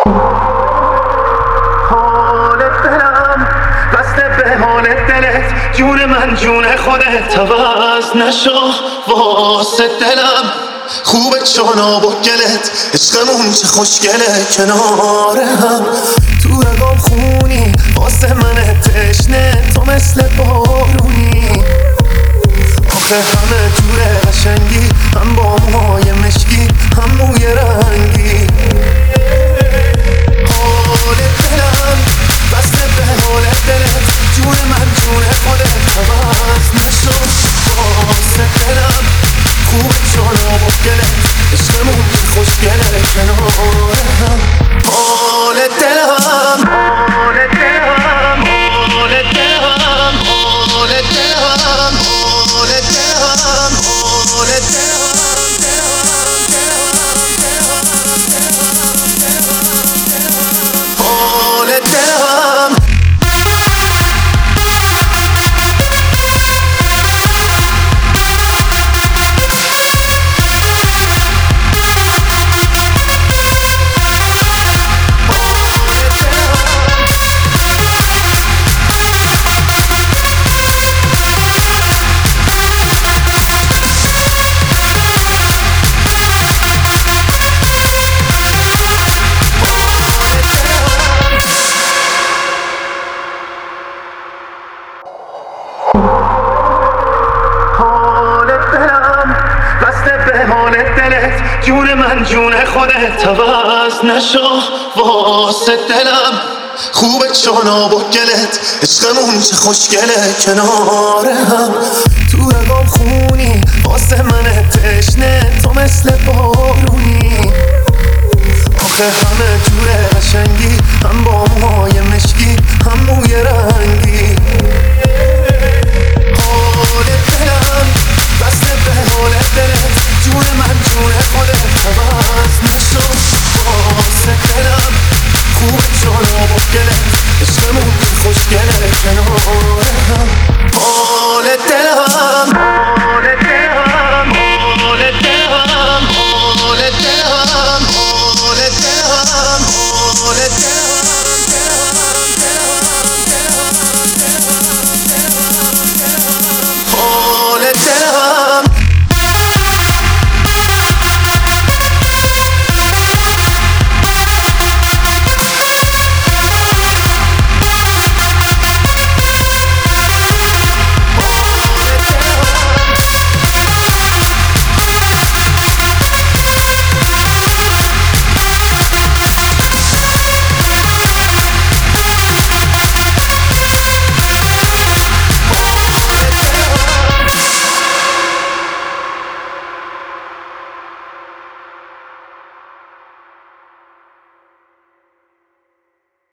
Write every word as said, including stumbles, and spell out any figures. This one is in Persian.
حالت دلم بسته به حالت دلت، جون من جون خودت، عوض نشو واسه دلم. خوبه چون آب و گلت، عشقمون چه خوشگله کنار هم. تو رگام خونی واسه من تشنه، تو مثل بارونی. آخه همه جوره قشنگی، هم با موهای مشکی هم موی رنگی. حالت دلم بسته به حالت دلت، جون من جون خودت، عوض نشو واسه دلم. خوبه چون آب و گلت، عشقمون که خوشگله کنار هم. حالت دلم حالت دلم حالت دلم حالت دلم حالت دلم حالت دلم حالت دلم. حالت دلم بسته به حالت دلت، جون من جون خودت، عوض نشو واسه دلم. خوبه چون آب و گلت، عشقمون چه خوشگله کنار هم. تو رگام خونی واسه من تشنه، تو مثل بارونی. آخه همه جوره قشنگی، هم با موهای مشکی هم موی رنگی. حالت دلم بسته به حالت دلت، جون من جون خودت، عوض نشو